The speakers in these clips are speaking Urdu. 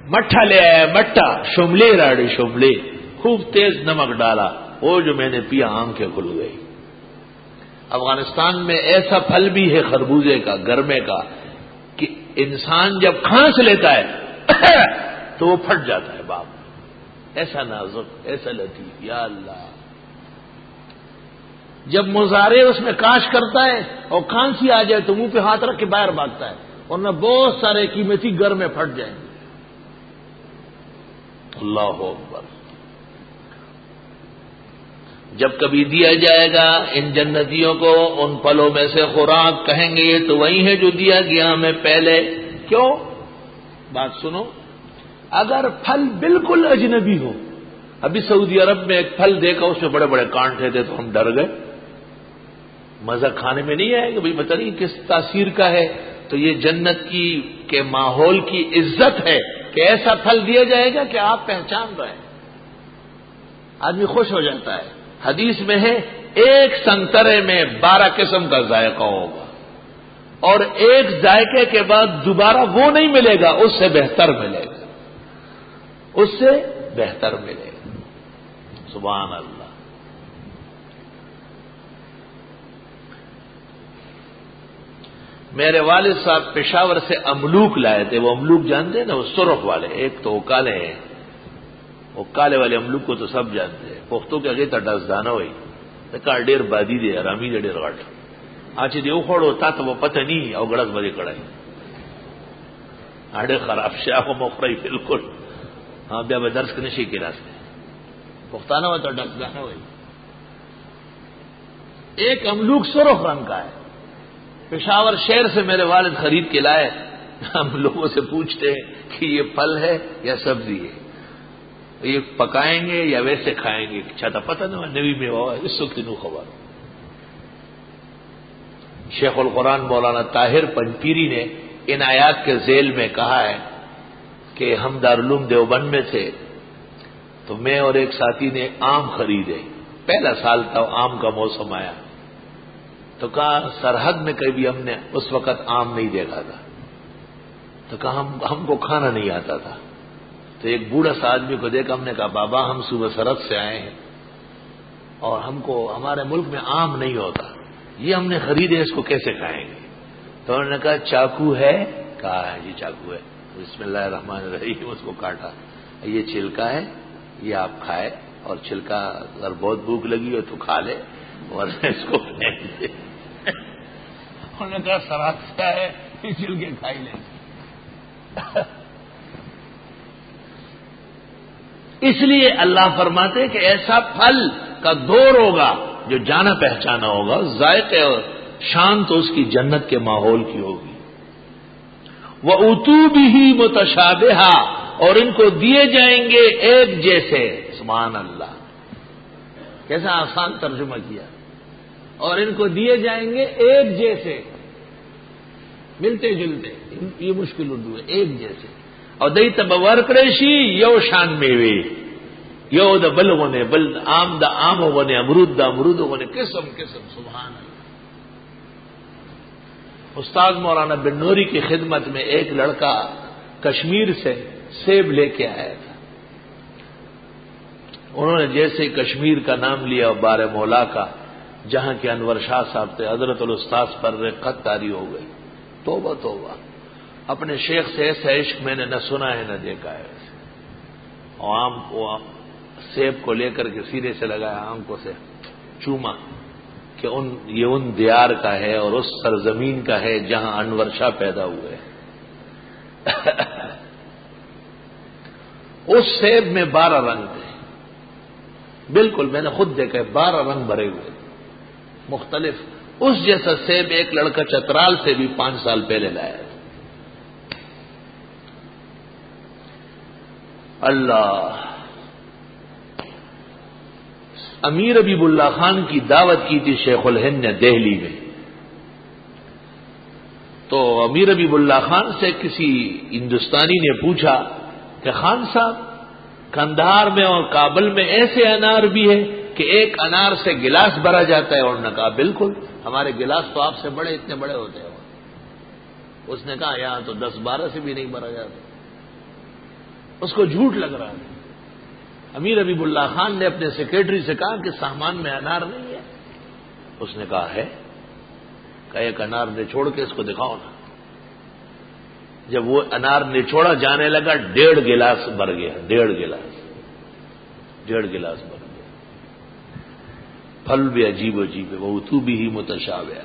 مٹھا لے آیا، مٹھا شملے راڑی شملے، خوب تیز نمک ڈالا، وہ جو میں نے پیا آنکھیں کھل گئی۔ افغانستان میں ایسا پھل بھی ہے خربوزے کا، گرمے کا، کہ انسان جب کھانس لیتا ہے تو وہ پھٹ جاتا ہے باپ، ایسا نازک، ایسا لطیف، یا اللہ۔ جب مزارع اس میں کاش کرتا ہے اور کھانسی آ جائے تو منہ پہ ہاتھ رکھ کے باہر بھاگتا ہے، ورنہ بہت سارے قیمتی گر میں پھٹ جائیں گے۔ اللہ اکبر۔ جب کبھی دیا جائے گا ان جنتیوں کو ان پھلوں میں سے خوراک، کہیں گے یہ تو وہی ہے جو دیا گیا ہمیں پہلے۔ کیوں؟ بات سنو، اگر پھل بالکل اجنبی ہو، ابھی سعودی عرب میں ایک پھل دیکھا، اس میں بڑے بڑے کانٹے تھے تو ہم ڈر گئے، مزہ کھانے میں نہیں آئے گا، بھائی پتہ نہیں کس تاثیر کا ہے۔ تو یہ جنت کی کے ماحول کی عزت ہے کہ ایسا پھل دیا جائے گا کہ آپ پہچان رہے ہیں، آدمی خوش ہو جاتا ہے۔ حدیث میں ہے ایک سنترے میں 12 قسم کا ذائقہ ہوگا، اور ایک ذائقے کے بعد دوبارہ وہ نہیں ملے گا، اس سے بہتر ملے گا، اس سے بہتر ملے گا۔ سبحان اللہ۔ میرے والد صاحب پشاور سے املوک لائے تھے، وہ املوک جانتے ہیں نا، وہ سرخ والے، ایک تو وہ کالے ہیں، وہ کالے والے املوک کو تو سب جانتے ہیں، پختوں کے اگے ڈس دانا ہوئی کہا ډیر بادی دی رامی دی ډیر غټ اچ دی خوړو تا ته پته نی او غړس بری کړای اړه خراب شاو مخری بالکل ہاں بیا به درس کنه شي کې راسته پښتانه و ته ډس دانا ہوئی۔ ایک املوک سرخ رنگ کا ہے، پشاور شہر سے میرے والد خرید کے لائے۔ ہم لوگوں سے پوچھتے ہیں کہ یہ پھل ہے یا سبزی ہے، یہ پکائیں گے یا ویسے کھائیں گے، چھتا پتہ نہیں نبی میں ہوا اس وقت نو خبر۔ شیخ القرآن مولانا طاہر پنجپیری نے ان آیات کے ذیل میں کہا ہے کہ ہم دارالعلوم دیوبند میں تھے تو میں اور ایک ساتھی نے آم خریدے، پہلا سال تھا، آم کا موسم آیا تو کہا سرحد میں کبھی ہم نے اس وقت آم نہیں دیکھا تھا، تو کہا ہم کو کھانا نہیں آتا تھا، تو ایک بوڑھا سا آدمی کو دیکھا، ہم نے کہا بابا ہم صبح سرحد سے آئے ہیں اور ہم کو ہمارے ملک میں آم نہیں ہوتا، یہ ہم نے خریدے، اس کو کیسے کھائیں گے؟ تو انہوں نے کہا چاقو ہے؟ کہا جی چاقو ہے، بسم اللہ الرحمن الرحیم اس کو کاٹا، یہ چھلکا ہے، یہ آپ کھائے، اور چھلکا اگر بہت بھوک لگی ہو تو کھا لے اور اس کو پھینک دے۔ انہوں نے کہا سرحد سے ہے یہ چھلکے کھائی لیں۔ اس لیے اللہ فرماتے کہ ایسا پھل کا دور ہوگا جو جانا پہچانا ہوگا، ذائقے اور شان تو اس کی جنت کے ماحول کی ہوگی۔ وَأُتُوا بِهِ مُتَشَابِهًا، اور ان کو دیے جائیں گے ایک جیسے۔ سبحان اللہ، کیسا آسان ترجمہ کیا، اور ان کو دیے جائیں گے ایک جیسے، ملتے جلتے، یہ مشکل اردو ہے، ایک جیسے، اور دئی تب ورکریشی یو شان میوے، یو دا بلغنے بل آم دا آم ہونے، امرود دا امرود ہونے، قسم قسم۔ سبحان اللہ۔ استاد مولانا بن نوری کی خدمت میں ایک لڑکا کشمیر سے سیب لے کے آیا تھا، انہوں نے جیسے ہی کشمیر کا نام لیا بار مولا کا، جہاں کے انور شاہ صاحب تھے، حضرت الاستاذ پر خط طاری ہو گئی، توبہ توبہ، اپنے شیخ سے ایسا عشق میں نے نہ سنا ہے نہ دیکھا ہے۔ اور آم کو سیب کو لے کر کے سینے سے لگایا، آنکھوں سے چوما کہ یہ ان دیار کا ہے اور اس سرزمین کا ہے جہاں انور شاہ پیدا ہوئے۔ اس سیب میں 12 رنگ تھے، بالکل میں نے خود دیکھا، 12 رنگ بھرے ہوئے مختلف۔ اس جیسا سیب ایک لڑکا چترال سے بھی 5 سال پہلے لایا۔ اللہ، امیر حبیب اللہ خان کی دعوت کی تھی شیخ الہند نے دہلی میں، تو امیر حبیب اللہ خان سے کسی ہندوستانی نے پوچھا کہ خان صاحب کندھار میں اور کابل میں ایسے انار بھی ہیں کہ ایک انار سے گلاس بھرا جاتا ہے؟ اور نے کہا بالکل، ہمارے گلاس تو آپ سے بڑے اتنے بڑے ہوتے ہیں۔ اس نے کہا یہاں تو 10-12 سے بھی نہیں بھرا جاتا۔ اس کو جھوٹ لگ رہا ہے. امیر حبیب اللہ خان نے اپنے سیکرٹری سے کہا کہ سامان میں انار نہیں ہے. اس نے کہا ہے. کہ ایک انار نچوڑ کے اس کو دکھاؤ نا. جب وہ انار نچوڑا جانے لگا 1.5 گلاس بھر گیا. 1.5 گلاس بھر گیا. پھل بھی عجیب عجیب ہے. وہ تو بھی ہی متشابہ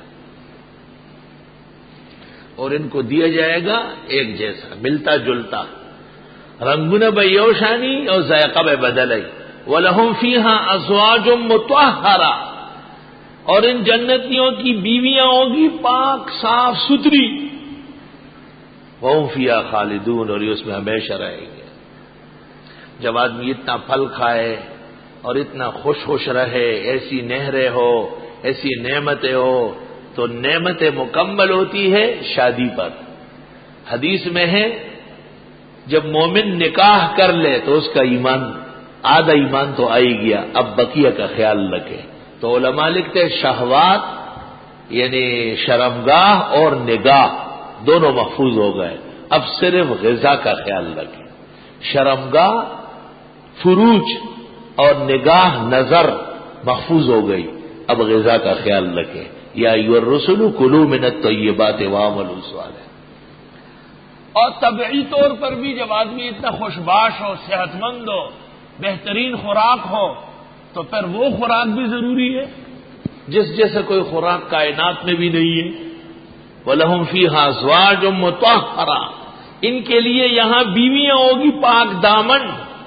اور ان کو دیا جائے گا ایک جیسا ملتا جلتا. رنگن بیوشانی اور ذائقہ بے بدل ہے. وَلَهُمْ فِيهَا أَزْوَاجٌ مُطَهَّرَةٌ اور ان جنتیوں کی بیویاں ہوں گی پاک صاف ستھری. وَهُمْ فِيهَا خَالِدُونَ اور یہ اس میں ہمیشہ رہیں گے. جب آدمی اتنا پھل کھائے اور اتنا خوش رہے, ایسی نہریں ہو, ایسی نعمتیں ہو, تو نعمتیں مکمل ہوتی ہے شادی پر. حدیث میں ہے جب مومن نکاح کر لے تو اس کا ایمان آدھا ایمان تو آ ہی گیا, اب بقیہ کا خیال رکھے. تو علماء لکھتے شہوات یعنی شرمگاہ اور نگاہ دونوں محفوظ ہو گئے. اب صرف غذا کا خیال رکھیں. شرمگاہ فروج اور نگاہ نظر محفوظ ہو گئی. اب غذا کا خیال رکھیں. یا ایھا الرسل کلوا من الطیبات واعملوا صالحا. اور طبعی طور پر بھی جب آدمی اتنا خوشباش ہو, صحت مند ہو, بہترین خوراک ہو, تو پھر وہ خوراک بھی ضروری ہے جس جیسے کوئی خوراک کائنات میں بھی نہیں ہے. وَلَهُمْ فِيهَا أَزْوَاجٌ مُطَهَّرَةٌ ان کے لیے یہاں بیویاں ہوگی پاک دامن.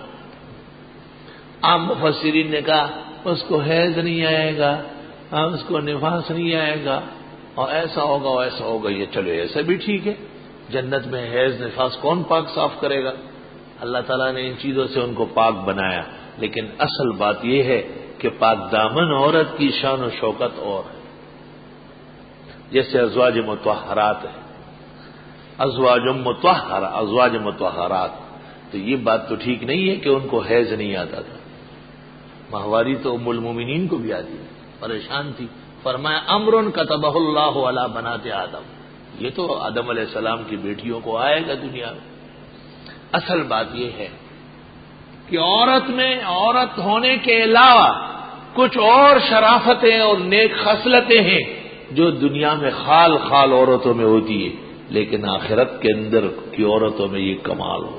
عام مفسرین نے کہا اس کو حیض نہیں آئے گا, اس کو نفاس نہیں آئے گا, اور ایسا ہوگا ویسا ہوگا. یہ چلو ایسا بھی ٹھیک ہے. جنت میں حیض نفاس کون پاک صاف کرے گا؟ اللہ تعالیٰ نے ان چیزوں سے ان کو پاک بنایا. لیکن اصل بات یہ ہے کہ پاک دامن عورت کی شان و شوکت اور ہے. جیسے ازواج مطہرات ہے, ازواج مطہرہ, ازواج مطہرات, تو یہ بات تو ٹھیک نہیں ہے کہ ان کو حیض نہیں آتا تھا. ماہواری تو ام المومنین کو بھی آتی, پریشان تھی. فرمایا امر کتبہ اللہ علی بنات آدم, یہ تو آدم علیہ السلام کی بیٹیوں کو آئے گا دنیا میں. اصل بات یہ ہے کہ عورت میں عورت ہونے کے علاوہ کچھ اور شرافتیں اور نیک خصلتیں ہیں جو دنیا میں خال عورتوں میں ہوتی ہے, لیکن آخرت کے اندر کی عورتوں میں یہ کمال ہوگا.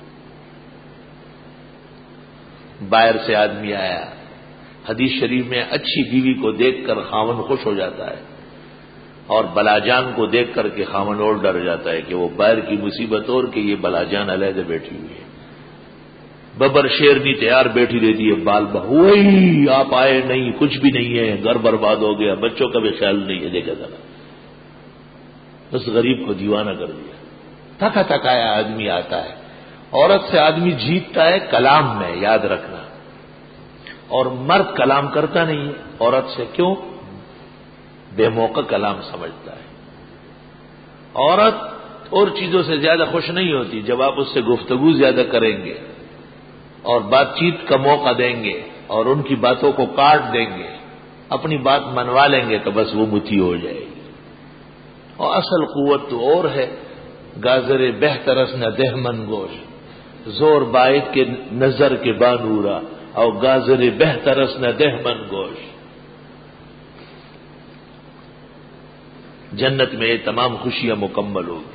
باہر سے آدمی آیا, حدیث شریف میں اچھی بیوی کو دیکھ کر خاوند خوش ہو جاتا ہے, اور بلاجان کو دیکھ کر کے خاوند اور ڈر جاتا ہے کہ وہ باہر کی مصیبت اور کہ یہ بلاجان علیحدہ بیٹھی ہوئی ہے. ببر شیرنی تیار بیٹھی رہتی ہے, بال بہوئی آپ آئے نہیں, کچھ بھی نہیں ہے, گھر برباد ہو گیا, بچوں کا بھی خیال نہیں ہے. دیکھا ذرا, اس غریب کو دیوانہ کر دیا. تھکا تھکایا آدمی آتا ہے. عورت سے آدمی جیتتا ہے کلام میں, یاد رکھنا, اور مرد کلام کرتا نہیں ہے عورت سے. کیوں؟ بے موقع کلام سمجھتا ہے. عورت اور چیزوں سے زیادہ خوش نہیں ہوتی جب آپ اس سے گفتگو زیادہ کریں گے اور بات چیت کا موقع دیں گے اور ان کی باتوں کو کاٹ دیں گے, اپنی بات منوا لیں گے تو بس وہ متی ہو جائے گی. اور اصل قوت تو اور ہے. گازر بہترس نہ دہمن گوش, زور باعث کے نظر کے بانورا, اور گازر بہترس نہ دہمن گوش. جنت میں یہ تمام خوشیاں مکمل ہوگی.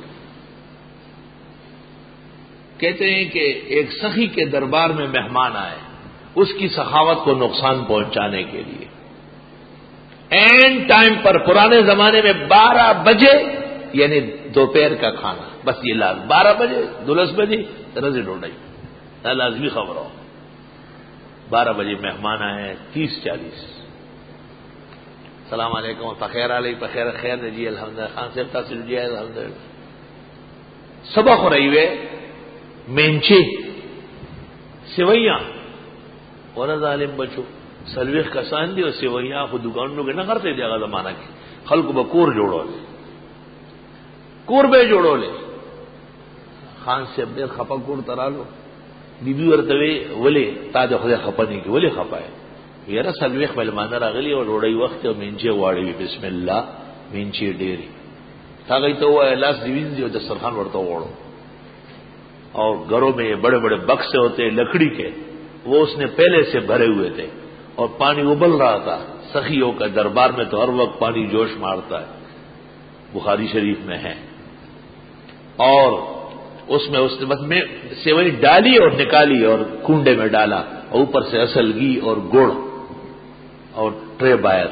کہتے ہیں کہ ایک سخی کے دربار میں مہمان آئے, اس کی سخاوت کو نقصان پہنچانے کے لیے اینڈ ٹائم پر, پرانے زمانے میں 12 بجے یعنی دوپہر کا کھانا, بس یہ 12 بجے 12 بجے رضی ڈوڈائی لازمی خبر ہو. 12 بجے مہمان آئے 30-40, السلام علیکم, فخیر علیہ بخیر خیر جی الحمدللہ, خان صاحب تاثر جی الحمدللہ. سبق ہو رہی ہوئے مینچے سوئیاں اور ظالم بچو سلویخ کسان دی اور سوئیاں خود دکانوں کے نہ کرتے دیا گا زمانہ کے خلق بکور جوڑو لے, کور بے جوڑو لے. خان سے اب دیر خپا کور ترا لو, بی بی ورتوے ولے تا د خدای خپا نہیں کی ولے خپا ہے یاره سلویخ ملمانه راغلی او ډوړی وخت او منچه واړی بسم الله منچه ډیری هغه ته وای لاس دی وینځي او د سرخان ورته وړو اور گھروں میں یہ بڑے بڑے بکسے ہوتے ہیں لکڑی کے، وہ اس نے پہلے سے بھرے ہوئے تھے اور پانی ابل رہا تھا۔ سخیوں کا دربار میں تو ہر وقت پانی جوش مارتا ہے، بخاری شریف میں ہے۔ اور اس میں سیوئی ڈالی اور نکالی اور کنڈے میں ڈالا، اور اوپر سے اصل گھی اور گڑ اور ٹرے باہر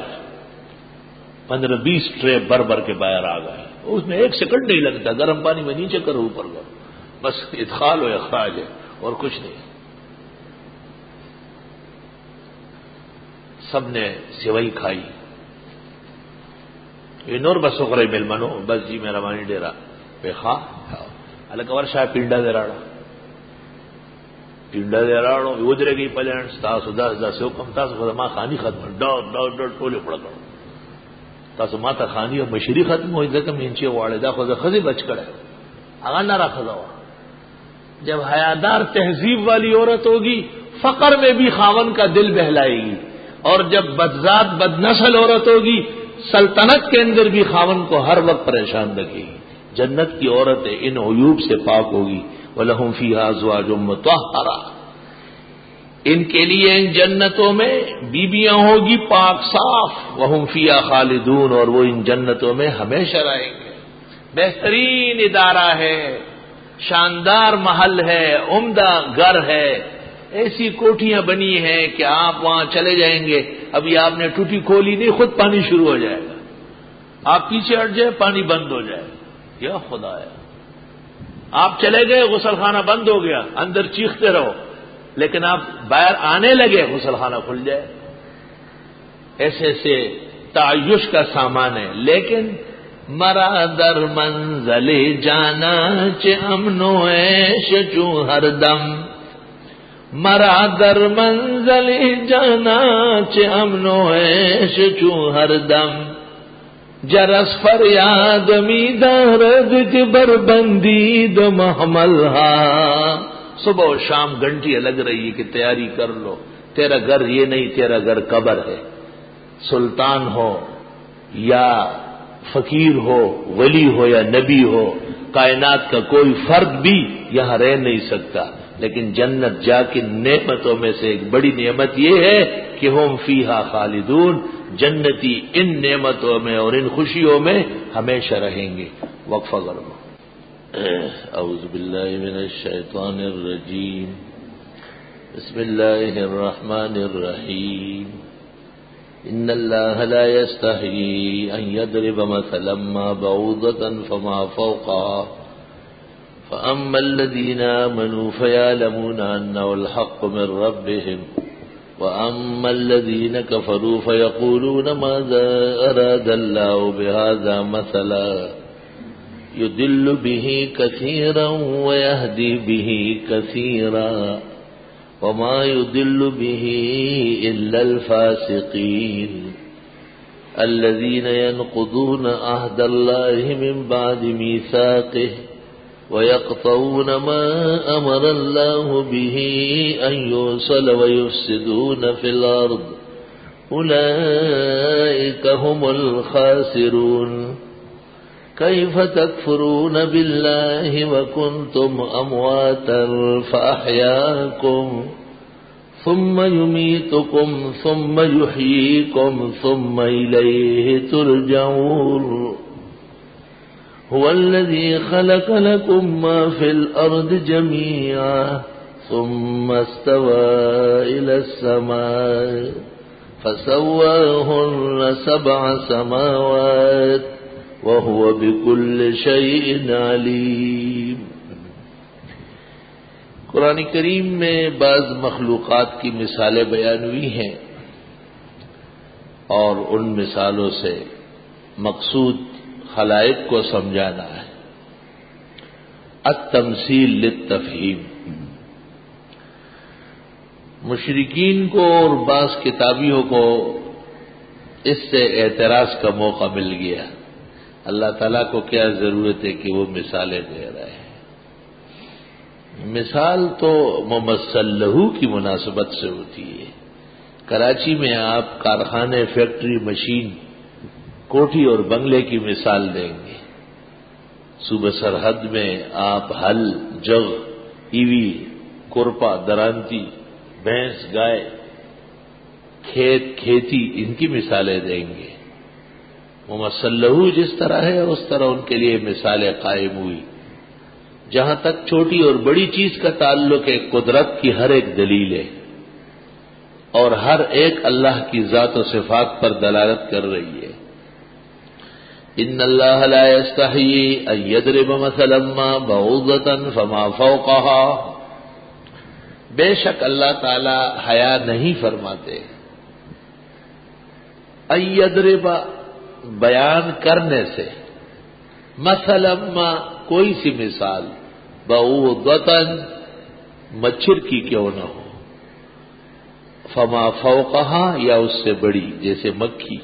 15-20 ٹرے بھر کے باہر آ گئے۔ اس میں 1 سیکنڈ نہیں لگتا، گرم پانی میں نیچے کرو اوپر کرو، بس ادخال و اخراج ہے اور کچھ نہیں۔ سب نے سیوئی کھائی۔ یہ نور بس سکرے مل منو بس جی میرا مانی ڈیرا بے خواہ الکور شاہ پنڈا دے راڑا ادرے گئی پلین تاسو 10 سے حکم تاسو خدما خانی ختم ڈر ٹولے پڑ کرو تاسو ماتا خانی اور مشری ختم ہوئی ځکه مینچے واڑے دا خود خزی بچ کڑے آگا نہ رکھا ہوا۔ جب حیادار تہذیب والی عورت ہوگی فقر میں بھی خاون کا دل بہلائے گی، اور جب بدذات بد نسل عورت ہوگی سلطنت کے اندر بھی خاون کو ہر وقت پریشان رکھے گی۔ جنت کی عورتیں ان عیوب سے پاک ہوگی۔ وَلَهُمْ فِيهَا أَزْوَاجٌ مُطَهَّرَةٌ، ان کے لیے ان جنتوں میں بیویاں ہوگی پاک صاف۔ وَهُمْ فِيهَا خَالِدُونَ، اور وہ ان جنتوں میں ہمیشہ رہیں گے۔ بہترین ادارہ ہے، شاندار محل ہے، عمدہ گھر ہے، ایسی کوٹھیاں بنی ہیں کہ آپ وہاں چلے جائیں گے، ابھی آپ نے ٹوٹی کھولی نہیں خود پانی شروع ہو جائے گا، آپ پیچھے ہٹ جائے پانی بند ہو جائے گا۔ یا خدا ہے، آپ چلے گئے غسل خانہ بند ہو گیا، اندر چیختے رہو، لیکن آپ باہر آنے لگے غسل خانہ کھل جائے۔ ایسے ایسے تعیش کا سامان ہے، لیکن مرا در منزل جانا چ امن و عیش چوں ہر دم، مرا در منزل جانا چ امن و عیش چوں ہر دم، جرس فریاد می دارد کہ بربندید محمل ہا۔ صبح و شام گھنٹیاں لگ رہی ہے کہ تیاری کر لو، تیرا گھر یہ نہیں، تیرا گھر قبر ہے۔ سلطان ہو یا فقیر ہو، ولی ہو یا نبی ہو، کائنات کا کوئی فرد بھی یہاں رہ نہیں سکتا، لیکن جنت جا کے نعمتوں میں سے ایک بڑی نعمت یہ ہے کہ ہم فیہا خالدون، جنتی ان نعمتوں میں اور ان خوشیوں میں ہمیشہ رہیں گے۔ وقفہ کر لو۔ اعوذ باللہ من الشیطان الرجیم، بسم اللہ الرحمن الرحیم، ان اللہ لا یستحیی ان یضرب مثلا ما بعوضۃ فما فوقها فأما الذین آمنوا فیعلمون انه الحق من ربهم وأما الذين كفروا فيقولون ماذا أراد الله بهذا مثلا يضل به كثيرا ويهدي به كثيرا وما يضل به إلا الفاسقين الذين ينقضون عهد الله من بعد ميثاقه ويقطعون ما أمر الله به أن يوصل ويفسدون في الأرض أولئك هم الخاسرون كيف تكفرون بالله وكنتم أمواتا فأحياكم ثم يميتكم ثم يحييكم ثم إليه ترجعون هو الذي خلق لكم ما في الأرض جميعا ثم استوى إلى السماء فسواهن 7 سماوات وهو بكل شيء عليم۔ قرآن کریم میں بعض مخلوقات کی مثالیں بیان ہوئی ہیں، اور ان مثالوں سے مقصود خلائق کو سمجھانا ہے۔ التمثیل للتفہیم، مشرکین کو اور بعض کتابیوں کو اس سے اعتراض کا موقع مل گیا، اللہ تعالیٰ کو کیا ضرورت ہے کہ وہ مثالیں دے رہے ہیں۔ مثال تو ممثل لہو کی مناسبت سے ہوتی ہے۔ کراچی میں آپ کارخانے، فیکٹری، مشین، کوٹھی اور بنگلے کی مثال دیں گے، صوبہ سرحد میں آپ ہل، جگ ایوی، کورپا، درانتی، بھینس، گائے، کھیت، کھیتی، ان کی مثالیں دیں گے۔ ممثلہ جس طرح ہے اس طرح ان کے لیے مثالیں قائم ہوئی۔ جہاں تک چھوٹی اور بڑی چیز کا تعلق ہے، قدرت کی ہر ایک دلیل ہے اور ہر ایک اللہ کی ذات و صفات پر دلالت کر رہی ہے۔ ان اللہ لا یستحیی ان یضرب مثلا ما بعوضۃ فما فوقها، بے شک اللہ تعالی حیا نہیں فرماتے ان یضرب، بیان کرنے سے، مثلا ما، کوئی سی مثال، بعوضۃ، مچھر کی کیوں نہ ہو، فما فوقها، یا اس سے بڑی، جیسے مکھی۔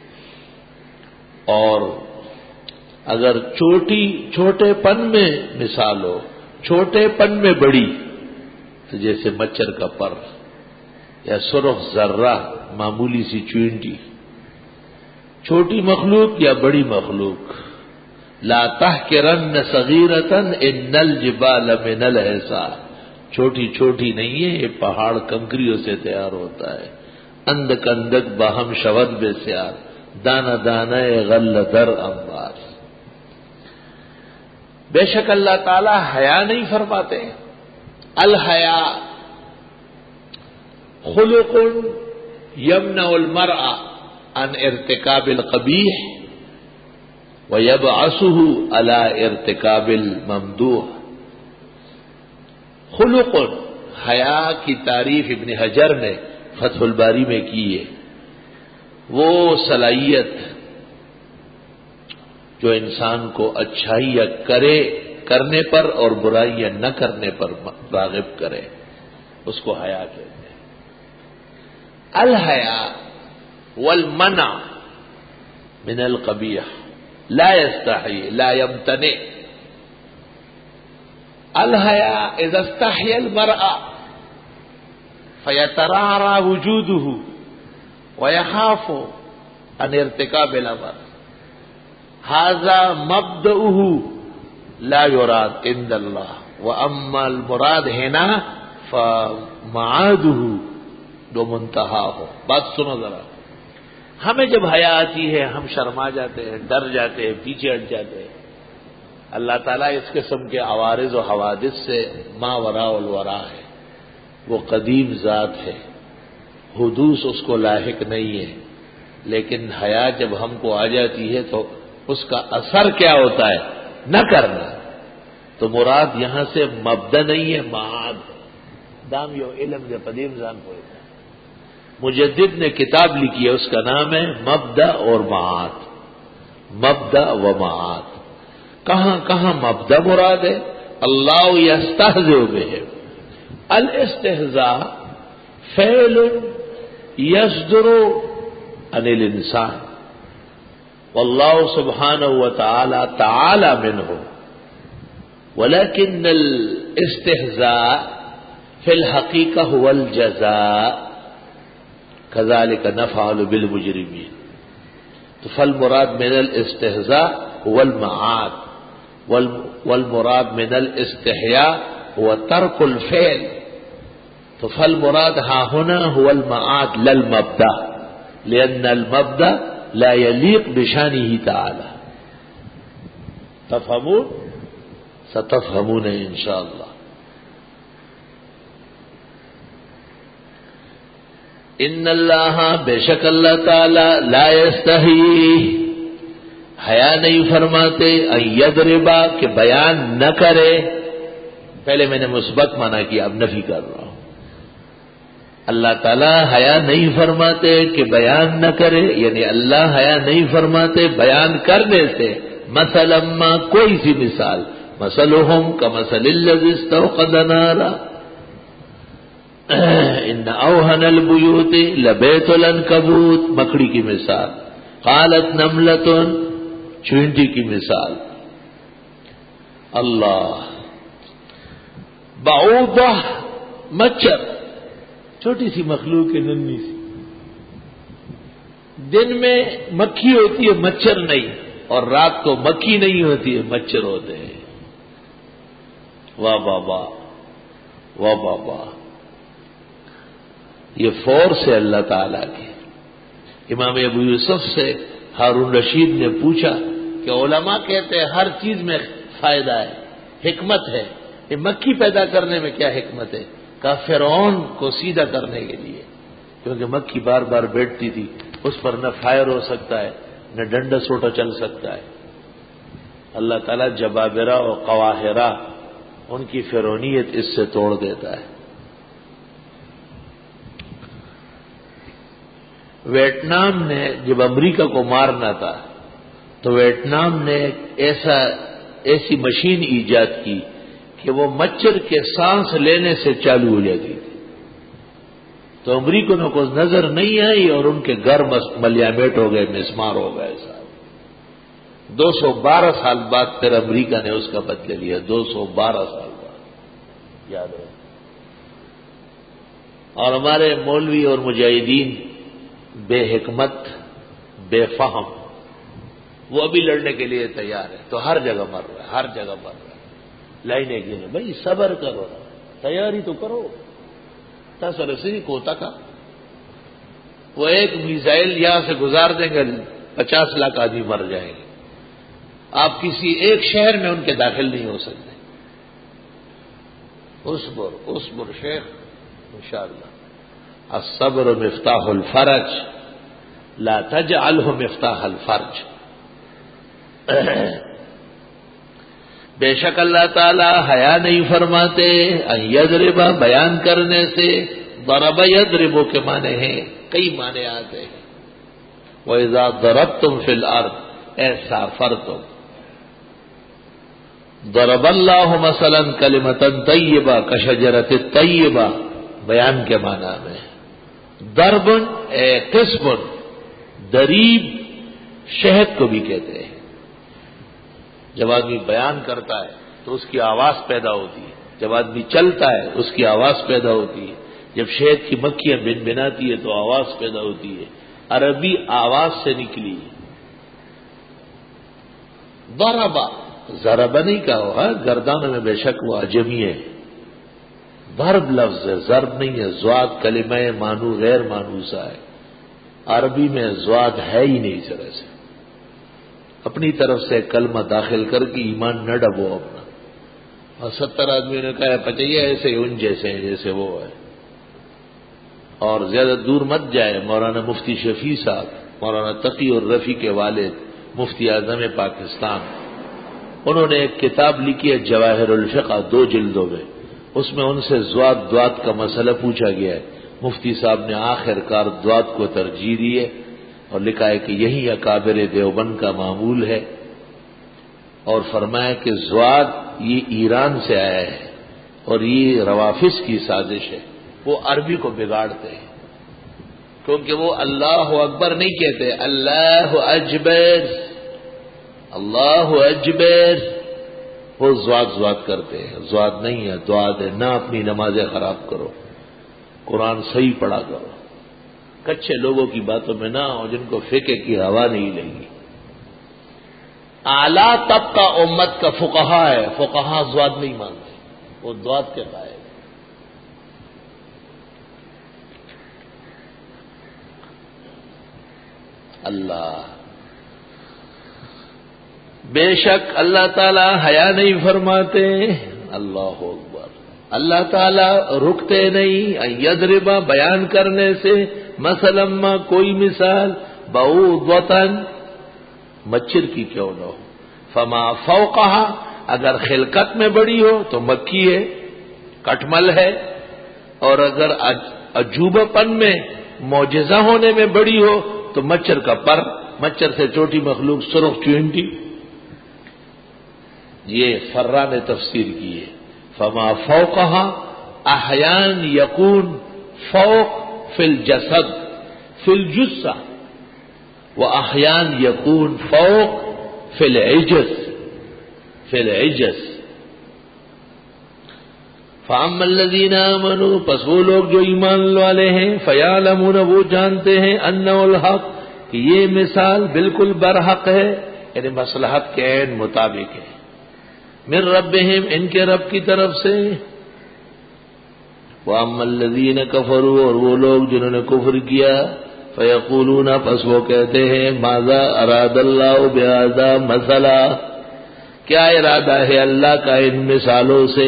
اور اگر چھوٹے پن میں مثال ہو، چھوٹے پن میں بڑی، تو جیسے مچھر کا پر، یا سرخ ذرہ، معمولی سی چونٹی، چھوٹی مخلوق یا بڑی مخلوق۔ لا تحقرن صغیرۃ ان الجبال من الحصى، چھوٹی چھوٹی نہیں ہے، یہ پہاڑ کنکریوں سے تیار ہوتا ہے۔ اندک اندک باہم شود بے سیار، دانہ دانہ غل در انبار۔ بے شک اللہ تعالی حیا نہیں فرماتے۔ الحیا خلق یمنع المرء عن ارتکاب القبیح ویبعثه على ارتکاب الممدوح۔ خلق، حیا کی تعریف ابن حجر نے فتح الباری میں کی ہے، وہ صلاحیت جو انسان کو اچھائیاں کرنے پر اور برائیاں نہ کرنے پر راغب کرے، اس کو حیا کہتے ہیں۔ الحیا والمنع من القبیح، لا یستحی، لا یمتنع۔ الحیا اذا استحی المرء فیترعرع وجوده ویخاف عن ارتکاب الامر، هذا مبدؤه لا يراد عند الله، واما المراد هنا فمعاده دو منتہا ہو۔ بات سنو ذرا، ہمیں جب حیا آتی ہے ہم شرما جاتے ہیں، ڈر جاتے ہیں، پیچھے ہٹ جاتے ہیں۔ اللہ تعالیٰ اس قسم کے عوارض و حوادث سے ما وراء الورا ہے، وہ قدیم ذات ہے، حدوث اس کو لاحق نہیں ہے۔ لیکن حیا جب ہم کو آ جاتی ہے تو اس کا اثر کیا ہوتا ہے؟ نہ کرنا۔ تو مراد یہاں سے مبدا نہیں ہے، معاد دام یو علم جو قدیم زان ہوئے۔ مجدد نے کتاب لکھی ہے، اس کا نام ہے مبدا اور معاد، مبدا و معاد۔ کہاں کہاں مبدا مراد ہے؟ اللہ یستہزئ بہم، الاستہزاء فعل یصدر عن الانسان واللہ سبحانہ وتعالی تعالی منہ، ولكن الاستہزاء فی الحقیقہ هو الجزاء، كذلك نفعل بالمجرمین۔ تو فالمراد من الاستہزاء هو المعاد، والمراد من الاستحیاء هو ترک الفعل۔ تو فالمراد ها هنا هو المعاد لا المبدا، لأن المبدا لا يليق بشانه تعالى۔ تفهمون؟ ستفهمون ان شاء الله۔ ان اللہ، بے شک اللہ تعالی، لا یستحیی، حیا نہیں فرماتے، ان یضربا، کہ بیان نہ کرے۔ پہلے میں نے مثبت مانا کیا، اب نفی کر رہا ہوں۔ اللہ تعالیٰ حیا نہیں فرماتے کہ بیان نہ کرے، یعنی اللہ حیا نہیں فرماتے بیان کرنے سے۔ مثلا ما، کوئی سی مثال، مثلہم کمثل الذی استوقد نارا ان اوہن البیوت لبیت العنکبوت، مکڑی کی مثال۔ قالت نملۃ، چونٹی کی مثال۔ اللہ، بعوضہ، مچھر، چھوٹی سی مخلوق ہے، ننھی سی۔ دن میں مکھی ہوتی ہے، مچھر نہیں، اور رات کو مکھی نہیں ہوتی ہے، مچھر ہوتے ہیں۔ واہ واہ واہ، واہ واہ واہ، یہ فورس ہے اللہ تعالیٰ کی۔ امام ابو یوسف سے ہارون رشید نے پوچھا کہ علماء کہتے ہیں ہر چیز میں فائدہ ہے، حکمت ہے، یہ مکھی پیدا کرنے میں کیا حکمت ہے؟ کہا فرعون کو سیدھا کرنے کے لیے، کیونکہ مکھی بار بار بیٹھتی تھی، اس پر نہ فائر ہو سکتا ہے نہ ڈنڈا سوٹا چل سکتا ہے۔ اللہ تعالیٰ جبابرہ اور قواہرہ ان کی فرعونیت اس سے توڑ دیتا ہے۔ ویتنام نے جب امریکہ کو مارنا تھا تو ویتنام نے ایسی مشین ایجاد کی کہ وہ مچھر کے سانس لینے سے چالو ہو جاتی تھی، تو امریکنوں کو نظر نہیں آئی اور ان کے گھر ملیامیٹ ہو گئے، مسمار ہو گئے صاحب۔ 212 سال بعد پھر امریکہ نے اس کا بدلہ لیا، 212 سال بعد، یاد رکھو۔ اور ہمارے مولوی اور مجاہدین بے حکمت، بے فہم، وہ ابھی لڑنے کے لیے تیار ہے، تو ہر جگہ مر رہا ہے، ہر جگہ مر رہا ہے۔ لائنیں گنے بھائی صبر کرو، تیاری تو کرو۔ تاسرسی کوتا کا وہ ایک میزائل یہاں سے گزار دیں گے، 50 لاکھ آدمی مر جائیں گے۔ آپ کسی ایک شہر میں ان کے داخل نہیں ہو سکتے۔ اصبر شیخ، انشاءاللہ۔ الصبر مفتاح الفرج، لا تجعلہ مفتاح الفرج۔ بے شک اللہ تعالی حیا نہیں فرماتے ان یضرب، بیان کرنے سے، ضرب یضرب کے معنی ہیں، کئی معنی آتے ہیں۔ وَإِذَا ضَرَبْتُمْ فِي الْأَرْضِ اے سافرتم، ضرب اللہ مثلا کلمۃ طیبہ کشجرۃ طیبہ، بیان کے معنی میں۔ ضرب اے قسم، دریب شہد کو بھی کہتے ہیں۔ جب آدمی بیان کرتا ہے تو اس کی آواز پیدا ہوتی ہے، جب آدمی چلتا ہے اس کی آواز پیدا ہوتی ہے، جب شہد کی مکھیاں بن بناتی ہے تو آواز پیدا ہوتی ہے۔ عربی آواز سے نکلی۔ ضربا، ضربا نہیں کہا ہوا، گردانوں میں بے شک وہ عجمی ہے۔ ضرب لفظ ہے، ضرب نہیں ہے۔ ضاد کلمہ مانو غیر مانوسا ہے، عربی میں ضاد ہے ہی نہیں اس طرح سے۔ اپنی طرف سے کلمہ داخل کر کے ایمان نہ ڈبو اپنا۔ اور 70 آدمیوں نے کہا پچیے ایسے ان جیسے ہیں جیسے وہ ہے۔ اور زیادہ دور مت جائے، مولانا مفتی شفیع صاحب، مولانا تقی اور رفیع کے والد، مفتی اعظم پاکستان، انہوں نے ایک کتاب لکھی ہے جواہر الفقہ، 2 جلدوں میں۔ اس میں ان سے ضاد دوات کا مسئلہ پوچھا گیا ہے، مفتی صاحب نے آخر کار دوات کو ترجیح دی ہے اور لکھا ہے کہ یہی اکابر دیوبند کا معمول ہے، اور فرمایا کہ ضاد یہ ایران سے آیا ہے اور یہ روافظ کی سازش ہے، وہ عربی کو بگاڑتے ہیں، کیونکہ وہ اللہ اکبر نہیں کہتے، اللہ اجبر، اللہ اجبر، وہ ضاد کرتے ہیں۔ ضاد نہیں ہے، دعاد ہے۔ نہ اپنی نمازیں خراب کرو، قرآن صحیح پڑھا کرو، کچے لوگوں کی باتوں میں نہ ہو جن کو فقہ کی ہوا نہیں لگی۔ اعلیٰ طبقہ امت کا فقہا ہے، فقہا ضاد نہیں مانتے، وہ ضاد کے قائل۔ اللہ بے شک اللہ تعالی حیا نہیں فرماتے، اللہ اکبر، اللہ تعالی رکتے نہیں ان یضربا، بیان کرنے سے، مثلا ما کوئی مثال، بعوضۃ مچھر کی کیوں نہ ہو، فما فوقہا اگر خلقت میں بڑی ہو تو مکھی ہے، کٹمل ہے، اور اگر عجوبہ پن میں، معجزہ ہونے میں بڑی ہو تو مچھر کا پر، مچھر سے چھوٹی مخلوق سرخ چونٹی۔ یہ فرا نے تفسیر کی ہے، فما فوقہا احیان یکون فوق فی الجسد فی الجثہ، واحیان یکون فوق فی العجز فی العجز۔ فاما الذین آمنوا، پس وہ لوگ جو ایمان والے ہیں، فیعلمون، وہ جانتے ہیں، انہ الحق، کہ یہ مثال بالکل برحق ہے، یعنی مصلحت کے عین مطابق ہے، من ربہم، ان کے رب کی طرف سے، وَأَمَّا الَّذِينَ كَفَرُوا، اور وہ لوگ جنہوں نے کفر کیا، فَيَقُولُونَ، پس وہ کہتے ہیں، ماذا اراد اللہ بہذا مثلا، کیا ارادہ ہے اللہ کا ان مثالوں سے،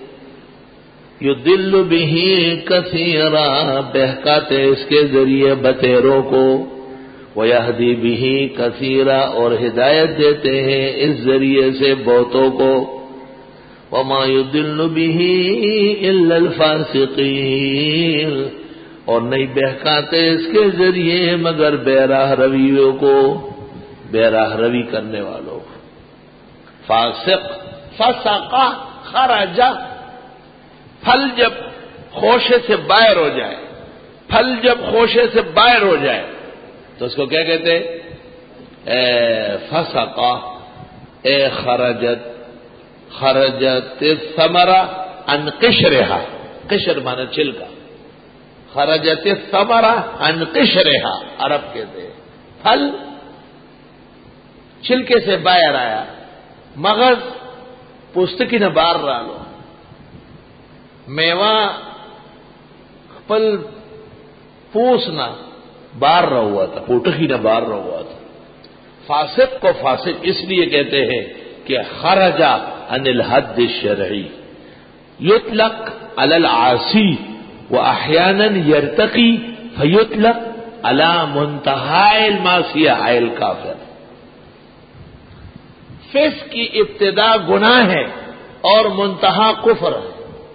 یضل بہ کثیرا، بہکاتے اس کے ذریعے بتیروں کو، ویہدی بہ کثیرا، اور ہدایت دیتے ہیں اس ذریعے سے بہتوں کو، وما یضل بہ الا الفاسقین، اور نہیں بہکاتے اس کے ذریعے مگر بے راہ رویوں کو، بے راہ روی کرنے والوں کو۔ فاسق، فسقہ، خرجہ، پھل جب خوشے سے باہر ہو جائے، پھل جب خوشے سے باہر ہو جائے تو اس کو کیا کہتے اے فسقہ، اے خرجت، خرجت الثمرہ عن قشرہا، قشر مانا چھلکا، خرجت الثمرہ عن قشرہا، عرب کہتے ہیں پھل چھلکے سے باہر آیا، مغز پوستکی نہ بار رالو، میوہ پل پوسنا بار رہا ہوا تھا، پوٹکی نہ بار رہا ہوا تھا۔ فاسق کو فاسق اس لیے کہتے ہیں کہ خرجا عن الحد الشرعی، یطلق علی العاصی واحیانا یرتقی فیطلق علی منتہى المعصیہ ای الکافر۔ فسق کی ابتدا گناہ ہے اور منتہا کفر ہے۔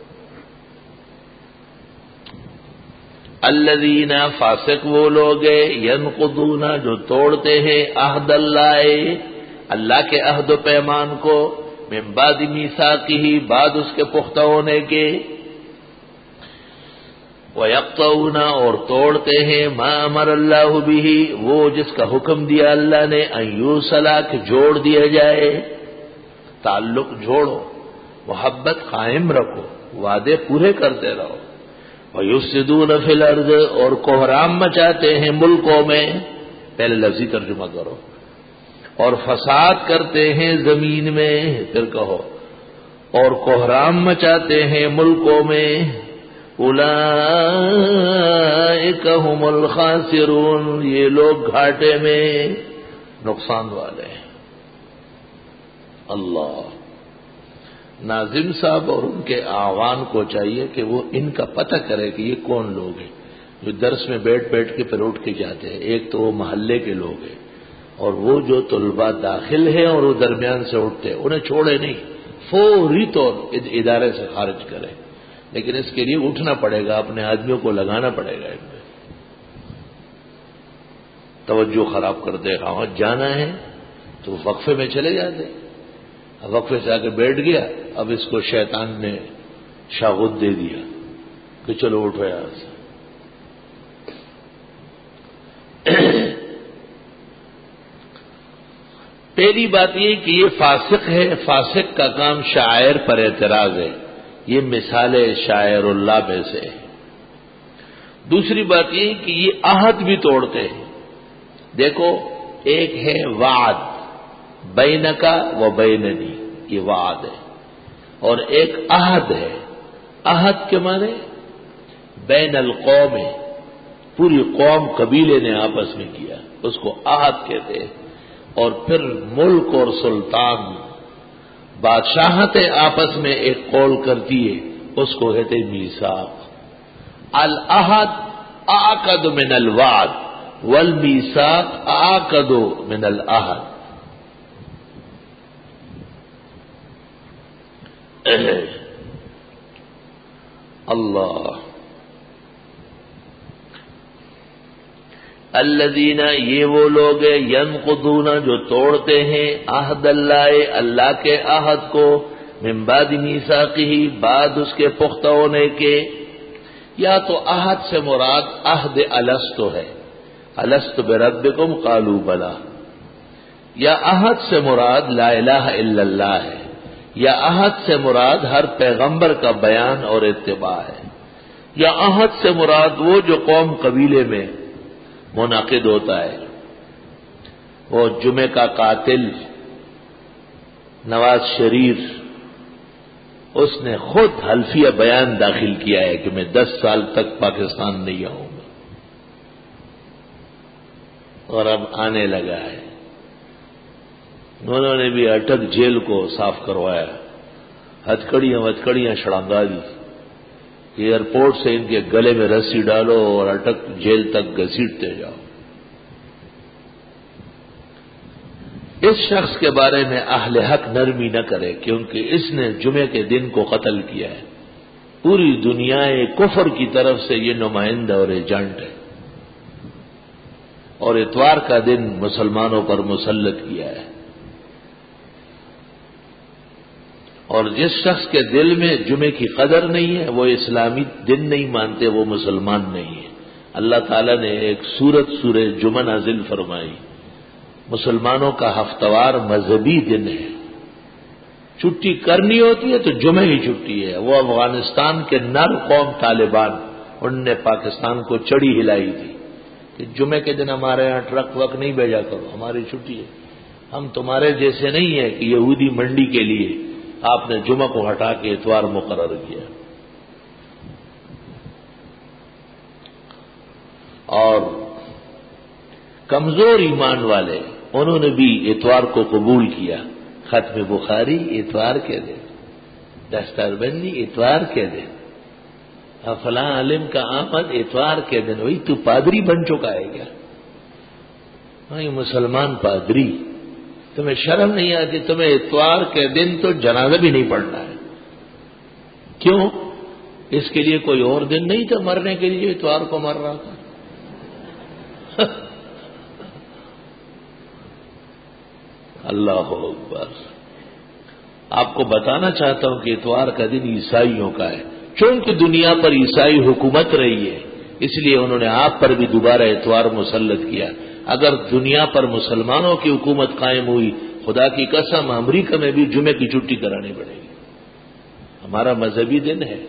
الذین، فاسق وہ لوگ ہیں، ینقضون، جو توڑتے ہیں، عہد اللہ کے عہد و پیمان کو، من بعد میثاقہ، بعد اس کے پختہ ہونے کے، وَيَقْطَعُونَ، اور توڑتے ہیں، ما امر اللہ بہ، وہ جس کا حکم دیا اللہ نے، ان یوصل، کہ جوڑ دیا جائے، تعلق جوڑو، محبت قائم رکھو، وعدے پورے کرتے رہو، وَيُفْسِدُونَ فِي الْأَرْضِ، اور کوہرام مچاتے ہیں ملکوں میں، پہلے لفظی ترجمہ کرو، اور فساد کرتے ہیں زمین میں، پھر کہو، اور کوہرام مچاتے ہیں ملکوں میں، اولئک هم الخاسرون، یہ لوگ گھاٹے میں نقصان والے ہیں۔ اللہ، ناظم صاحب اور ان کے اعوان کو چاہیے کہ وہ ان کا پتہ کرے کہ یہ کون لوگ ہیں جو درس میں بیٹھ بیٹھ کے پھر اٹھ کے جاتے ہیں۔ ایک تو وہ محلے کے لوگ ہیں، اور وہ جو طلباء داخل ہیں اور وہ درمیان سے اٹھتے ہیں، انہیں چھوڑے نہیں، فوری طور ادارے سے خارج کرے، لیکن اس کے لیے اٹھنا پڑے گا، اپنے آدمیوں کو لگانا پڑے گا، ان میں توجہ خراب کر دے گا۔ جانا ہے تو وقفے میں چلے جاتے، وقفے سے آ کے بیٹھ گیا، اب اس کو شیطان نے شاغت دے دیا کہ چلو اٹھو یہاں سے۔ پہلی بات یہ کہ یہ فاسق ہے، فاسق کا کام شاعر پر اعتراض ہے، یہ مثال شاعر اللہ میں سے۔ دوسری بات یہ کہ یہ عہد بھی توڑتے ہیں۔ دیکھو، ایک ہے وعد، بینکا و بیننی، یہ وعد ہے، اور ایک عہد ہے۔ عہد کے معنی بین القوم، پوری قوم قبیلے نے آپس میں کیا، اس کو عہد کہتے ہیں۔ اور پھر ملک اور سلطان، بادشاہتیں آپس میں ایک قول کرتی ہے، اس کو کہتے ہیں میثاق۔ العہد اعقد من الوعد والمیثاق اعقد من العہد۔ اللہ، الذین، یہ وہ لوگ ہیں، ینقضون، جو توڑتے ہیں، عہد اللہ کے عہد کو، من بعد میثاقہ، بعد اس کے پختہ ہونے کے۔ یا تو عہد سے مراد عہد الست ہے، الست بربکم قالوا بلی، یا عہد سے مراد لا الہ الا اللہ ہے، یا عہد سے مراد ہر پیغمبر کا بیان اور اتباع ہے، یا عہد سے مراد وہ جو قوم قبیلے میں منعقد ہوتا ہے، وہ جمعہ کا قاتل، نواز شریف، اس نے خود حلفیہ بیان داخل کیا ہے کہ میں 10 سال تک پاکستان نہیں آؤں گا، اور اب آنے لگا ہے۔ انہوں نے بھی اٹک جیل کو صاف کروایا، ہتکڑیاں شڑانگا دی، ایئرپورٹ سے ان کے گلے میں رسی ڈالو اور اٹک جیل تک گھسیٹتے جاؤ۔ اس شخص کے بارے میں اہل حق نرمی نہ کرے، کیونکہ اس نے جمعے کے دن کو قتل کیا ہے۔ پوری دنیا کفر کی طرف سے یہ نمائندہ اور ایجنٹ ہے، اور اتوار کا دن مسلمانوں پر مسلط کیا ہے۔ اور جس شخص کے دل میں جمعے کی قدر نہیں ہے، وہ اسلامی دن نہیں مانتے، وہ مسلمان نہیں ہے۔ اللہ تعالیٰ نے ایک سورہ جمعہ نازل فرمائی، مسلمانوں کا ہفتوار مذہبی دن ہے، چھٹی کرنی ہوتی ہے تو جمعہ ہی چھٹی ہے۔ وہ افغانستان کے نر قوم طالبان، ان نے پاکستان کو چڑی ہلائی تھی کہ جمعے کے دن ہمارے یہاں ٹرک وک نہیں بھیجا کرو، ہماری چھٹی ہے۔ ہم تمہارے جیسے نہیں ہیں کہ یہودی منڈی کے لیے آپ نے جمعہ کو ہٹا کے اتوار مقرر کیا۔ اور کمزور ایمان والے، انہوں نے بھی اتوار کو قبول کیا۔ ختم بخاری اتوار کے دن، دستار بندی اتوار کے دن، فلاں عالم کا آمد اتوار کے دن۔ وہی تو پادری بن چکا ہے کیا؟ وہی مسلمان پادری، تمہیں شرم نہیں آتی؟ تمہیں اتوار کے دن تو جنازہ بھی نہیں پڑھنا ہے، کیوں؟ اس کے لیے کوئی اور دن نہیں تھا مرنے کے لیے؟ اتوار کو مر رہا تھا۔ اللہ اکبر۔ آپ کو بتانا چاہتا ہوں کہ اتوار کا دن عیسائیوں کا ہے، چونکہ دنیا پر عیسائی حکومت رہی ہے، اس لیے انہوں نے آپ پر بھی دوبارہ اتوار مسلط کیا۔ اگر دنیا پر مسلمانوں کی حکومت قائم ہوئی، خدا کی قسم امریکہ میں بھی جمعے کی چھٹی کرانی پڑے گی۔ ہمارا مذہبی دن ہے۔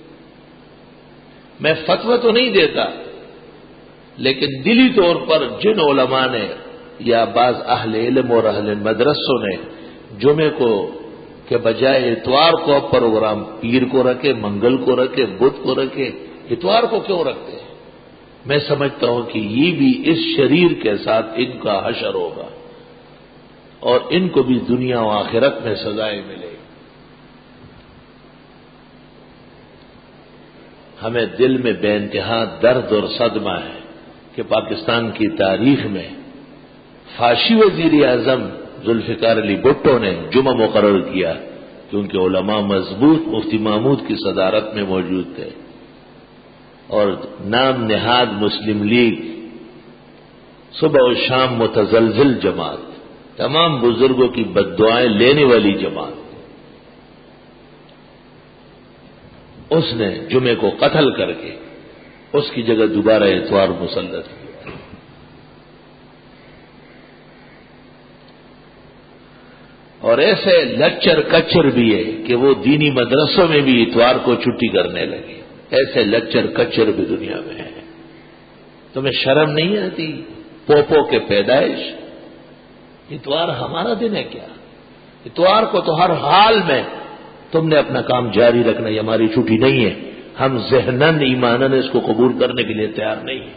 میں فتویٰ تو نہیں دیتا، لیکن دلی طور پر جن علماء نے یا بعض اہل علم اور اہل مدرسوں نے جمعے کو کے بجائے اتوار کو پروگرام پیر کو رکھے، منگل کو رکھے، بدھ کو رکھے، اتوار کو کیوں رکھتے ہیں؟ میں سمجھتا ہوں کہ یہ بھی اس شریر کے ساتھ ان کا حشر ہوگا، اور ان کو بھی دنیا و آخرت میں سزائیں ملے۔ ہمیں دل میں بے انتہا درد اور صدمہ ہے کہ پاکستان کی تاریخ میں فاشی وزیر اعظم ذوالفقار علی بھٹو نے جمعہ مقرر کیا، کیونکہ علماء مضبوط مفتی محمود کی صدارت میں موجود تھے، اور نام نہاد مسلم لیگ، صبح و شام متزلزل جماعت، تمام بزرگوں کی بددعائیں لینے والی جماعت، اس نے جمعے کو قتل کر کے اس کی جگہ دوبارہ اتوار مسلط کیا۔ اور ایسے لچر کچر بھی ہے کہ وہ دینی مدرسوں میں بھی اتوار کو چھٹی کرنے لگے۔ ایسے لچر کچر بھی دنیا میں ہے۔ تمہیں شرم نہیں آتی؟ پوپو کے پیدائش، اتوار ہمارا دن ہے کیا؟ اتوار کو تو ہر حال میں تم نے اپنا کام جاری رکھنا، یہ ہماری چھٹی نہیں ہے۔ ہم ذہناً ایماناً اس کو قبول کرنے کے لیے تیار نہیں ہیں۔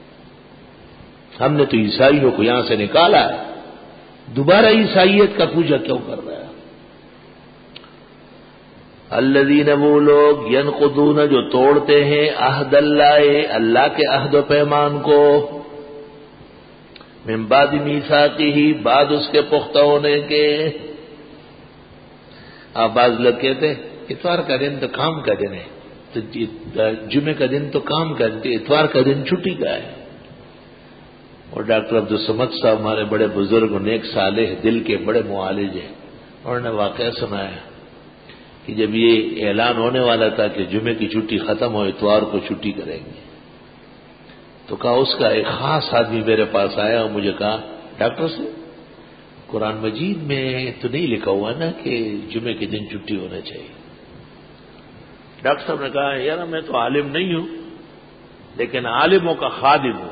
ہم نے تو عیسائیوں کو یہاں سے نکالا ہے، دوبارہ عیسائیت کا پوجا کیوں کر رہا ہے؟ الذین، وہ لوگ، ینقضون، جو توڑتے ہیں، عہد اللہ، اللہ کے عہد و پیمان کو، من بعد میثاقہ، بعد اس کے پختہ ہونے کے۔ آپ بعض لوگ کہتے ہیں اتوار کا دن تو کام کا دن ہے، تو جمعے کا دن تو کام کا دن، اتوار کا دن چھٹی کا ہے۔ اور ڈاکٹر عبدالصمد صاحب ہمارے بڑے بزرگ، نیک صالح، دل کے بڑے معالج ہیں، انہوں نے واقعہ سنایا کہ جب یہ اعلان ہونے والا تھا کہ جمعے کی چھٹی ختم ہو، اتوار کو چھٹی کریں گے، تو کہا اس کا ایک خاص آدمی میرے پاس آیا اور مجھے کہا، ڈاکٹر سے قرآن مجید میں تو نہیں لکھا ہوا نا کہ جمعے کے دن چھٹی ہونا چاہیے۔ ڈاکٹر صاحب نے کہا، یار میں تو عالم نہیں ہوں، لیکن عالموں کا خادم ہوں،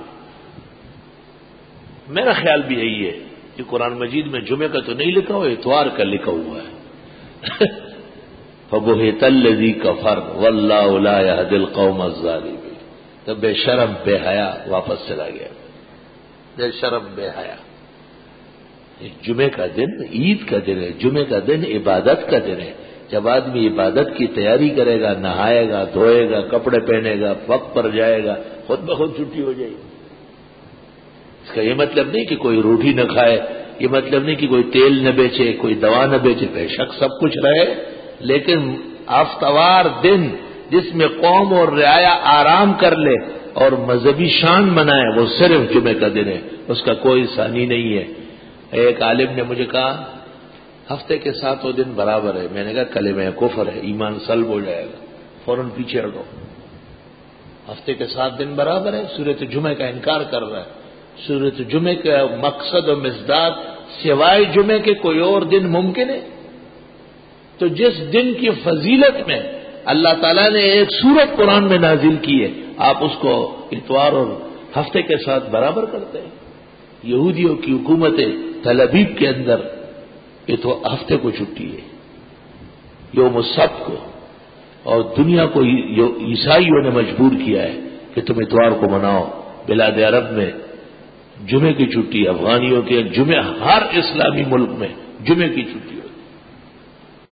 میرا خیال بھی یہی ہے کہ قرآن مجید میں جمعے کا تو نہیں لکھا ہوا، اتوار کا لکھا ہوا ہے۔ فبہت الذی کفر واللہ لا یہدی القوم الظالمین. تو بے شرم بے حیا واپس چلا گیا. بے شرم بے حیا. جمعے کا دن عید کا دن ہے، جمعے کا دن عبادت کا دن ہے. جب آدمی عبادت کی تیاری کرے گا، نہائے گا، دھوئے گا، کپڑے پہنے گا، وقت پر جائے گا، خود بخود چھٹی ہو جائے گی. اس کا یہ مطلب نہیں کہ کوئی روٹی نہ کھائے، یہ مطلب نہیں کہ کوئی تیل نہ بیچے، کوئی دوا نہ بیچے. بے شک سب کچھ رہے، لیکن ہفتوار دن جس میں قوم اور رعایا آرام کر لے اور مذہبی شان منائے، وہ صرف جمعے کا دن ہے، اس کا کوئی ثانی نہیں ہے. ایک عالم نے مجھے کہا ہفتے کے 7 دن برابر ہے. میں نے کہا کلمہ کفر ہے، ایمان سلب ہو جائے گا. فوراً پیچھے ہٹو. ہفتے کے 7 دن برابر ہے، سورۃ جمعہ کا انکار کر رہا ہے. سورۃ جمعہ کا مقصد و مصداق سوائے جمعے کے کوئی اور دن ممکن ہے؟ تو جس دن کی فضیلت میں اللہ تعالیٰ نے ایک سورت قرآن میں نازل کی ہے، آپ اس کو اتوار اور ہفتے کے ساتھ برابر کرتے ہیں. یہودیوں کی حکومت تل ابیب کے اندر یہ تو ہفتے کو چھٹی ہے، یوم السبت کو، اور دنیا کو عیسائیوں نے مجبور کیا ہے کہ تم اتوار کو مناؤ. بلاد عرب میں جمعے کی چھٹی، افغانیوں کے جمعہ، ہر اسلامی ملک میں جمعے کی چھٹی ہوتی ہے.